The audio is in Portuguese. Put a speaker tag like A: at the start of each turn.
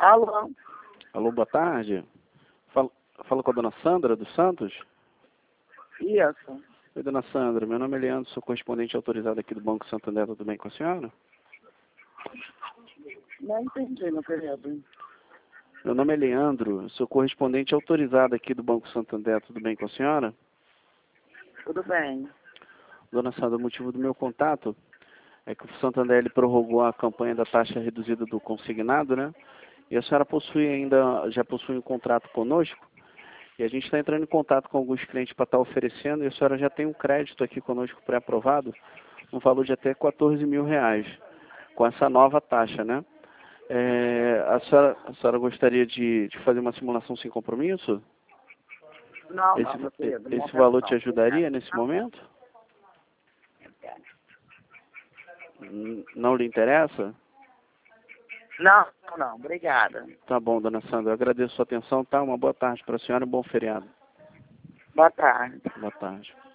A: Alô?
B: Alô, boa tarde. Falo com a dona Sandra dos Santos?
A: Isso.
B: Oi, dona Sandra. Meu nome é Leandro, sou correspondente autorizado aqui do Banco Santander. Tudo bem com a senhora?
A: Não entendi, meu querido.
B: Meu nome é Leandro, sou correspondente autorizado aqui do Banco Santander. Tudo bem com a senhora?
A: Tudo bem.
B: Dona Sandra, o motivo do meu contato é que o Santander ele prorrogou a campanha da taxa reduzida do consignado, né? E a senhora já possui um contrato conosco. E a gente está entrando em contato com alguns clientes para estar oferecendo, e a senhora já tem um crédito aqui conosco pré-aprovado, no valor de até R$14 mil, com essa nova taxa, né? A senhora gostaria de fazer uma simulação sem compromisso?
A: Não, meu querido.
B: Esse valor te ajudaria nesse momento? Não lhe interessa?
A: Não, não. Obrigada.
B: Tá bom, dona Sandra. Eu agradeço a sua atenção, tá? Uma boa tarde para a senhora e um bom feriado.
A: Boa tarde.
B: Boa tarde.